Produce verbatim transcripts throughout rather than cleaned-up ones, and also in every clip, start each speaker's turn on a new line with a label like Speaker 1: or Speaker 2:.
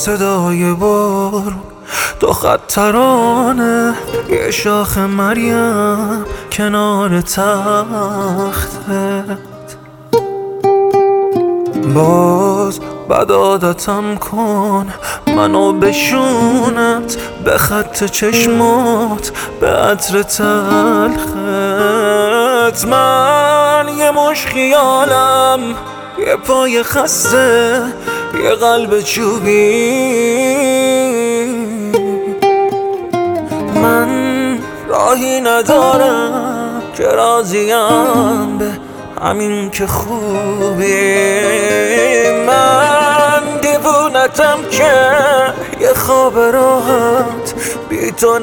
Speaker 1: صدای بارون، دو خط ترانه، یه شاخ مریم کنار تختت. باز بد عادتم کن منو بشونت به خط چشمات، به عطر تلخت. من یه مش خیالم، یه پای خسته، یه قلب چوبی. من راهی ندارم که راضیم به همین که خوبی. من دیوونتم که یه خواب راحت بی تو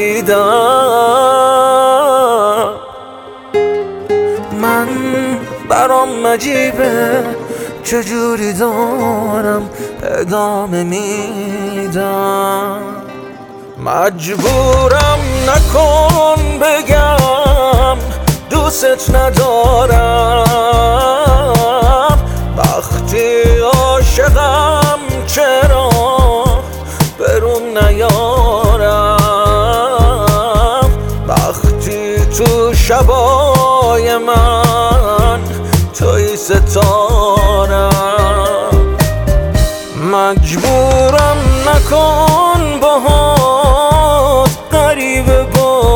Speaker 1: ندیدم. من برام عجیبه چجوری دارم ادامه میدم. مجبورم نکن بگم دوست ندارم. وقتی عاشقم چرا برون نیارم؟ وقتی تو شبای من توی ستارم. مجبورم نکن باهات غریبه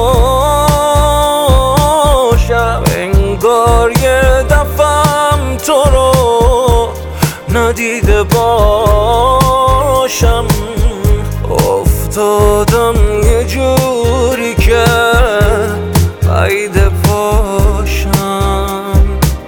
Speaker 1: باشم، انگار یه دفعم تو رو ندیده باشم. افتادم یه جوری که بعید باشم.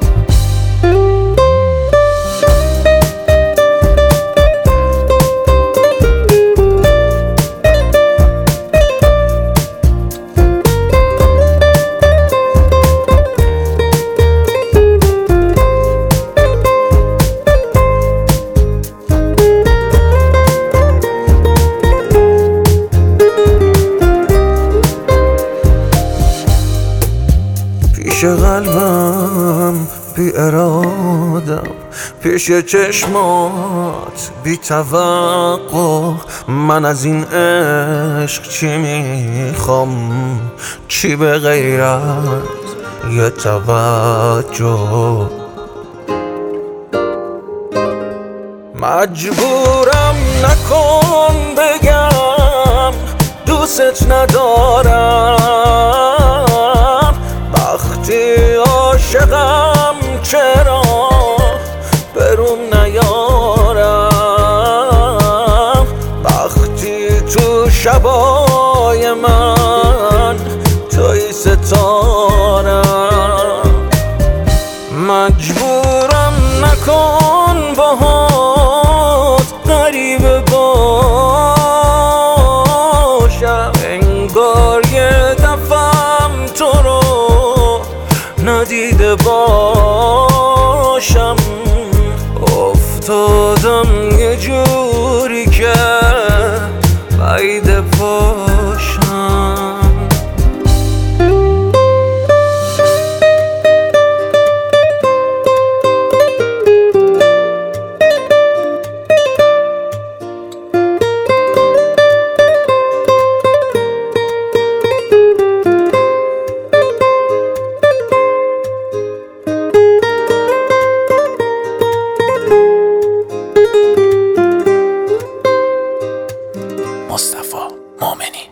Speaker 1: پیش قلبم بی ارادم، پیش چشمات بی توقع. من از این عشق چی میخوام؟ چی به غیر از یه توجه؟ مجبورم نکن بگم دوست ندارم. وقتی عاشقم چرا برون نیارم؟ وقتی تو شبای من توی ستارم. مجبورم نکن باهات غریبه باشم، انگار یه دفعم تو رو ندیده باشم. افتادم یه جوری که بعید باشم.
Speaker 2: مصطفی مومنی.